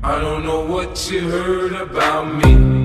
I don't know what you heard about me.